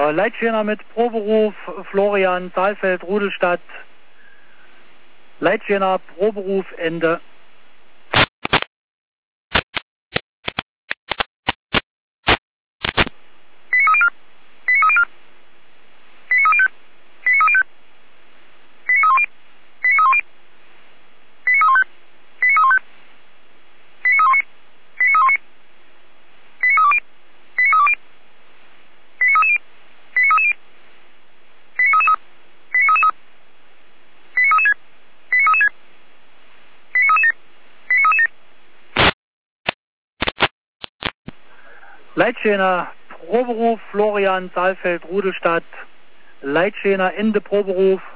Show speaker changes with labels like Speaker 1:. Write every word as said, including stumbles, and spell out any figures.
Speaker 1: Äh, Leitschäner mit Proberuf, Florian, Saalfeld, Rudelstadt. Leitschäner, Proberuf, Ende. Leitschäner, Proberuf, Florian, Saalfeld, Rudelstadt. Leitschäner, Ende Proberuf.